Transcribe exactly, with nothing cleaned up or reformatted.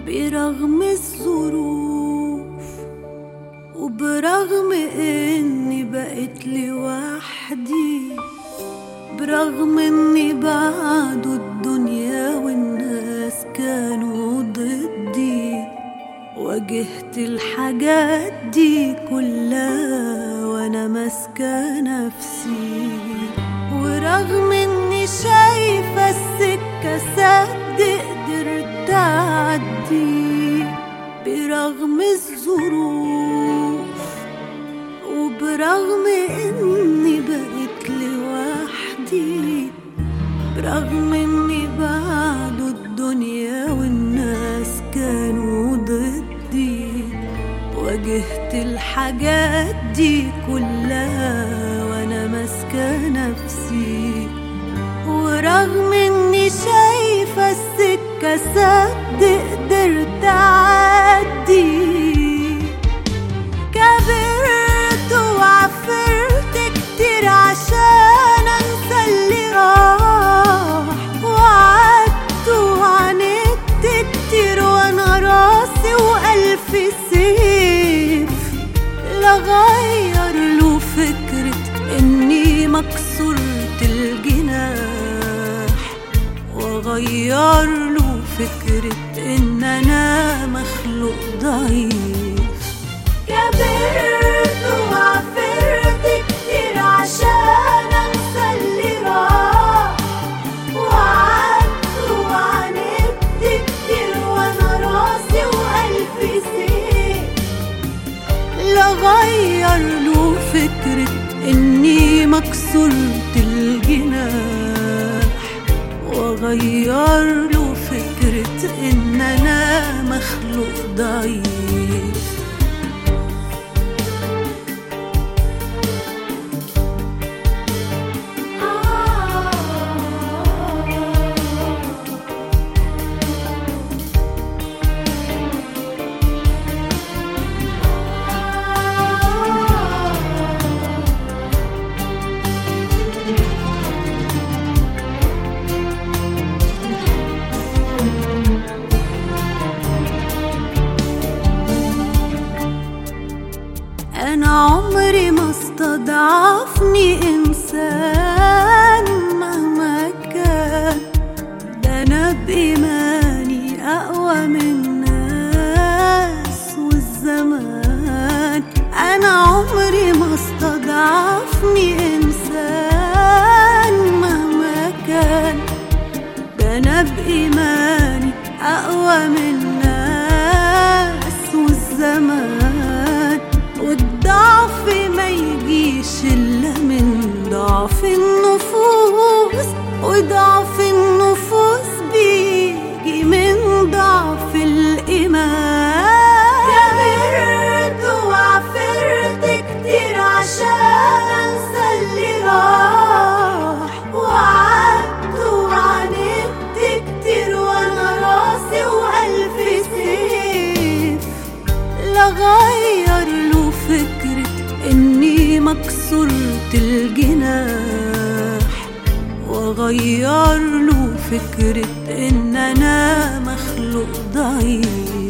برغم الظروف وبرغم اني بقيت لوحدي، برغم اني بعد الدنيا والناس كانوا ضدي، واجهت الحاجات دي كلها وانا ماسكة نفسي. ورغم اني شايفة السكة سد قدرت اعدي، برغم الظروف وبرغم اني بقيت لوحدي، برغم اني بعد الدنيا والناس كانوا ضدي، واجهت الحاجات دي كلها وانا ماسكة نفسي. ورغم اني شايفة السكة سد قدرت اعدي، كبرت وعفرت كتير عشان انسى اللي راح، وقعدت وعاندت كتير وانا راسي والف سيف، لغير له فكرة اني مكسورة الجناح، وغير له فكرة ان انا مخلوق ضعيف. كبرت وعفرت كتير عشان انسى اللي راح، وقعدت وعاندت كتير وانا راسي والف سيف، لغير له فكرة اني مكسورة الجناح، وغير له فكرة ان انا مخلوق ضعيف. أنا عمري ما استضعفني إنسان مهما كان، ده أنا بإيماني أقوى من الناس والزمان. أنا عمري ما استضعفني إنسان مهما كان، ده أنا بإيماني أقوى من الناس والزمان. والضعف ما يجيش إلا من ضعف النفوس، وضعف النفوس بيجي من ضعف الإيمان. كبرت وعفرت كتير عشان أنسى اللي راح، وقعدت وعاندت كتير وأنا راسي وألف سيف، لغير له فكرة اني مكسورة الجناح، وغير له فكرة ان انا مخلوق ضعيف.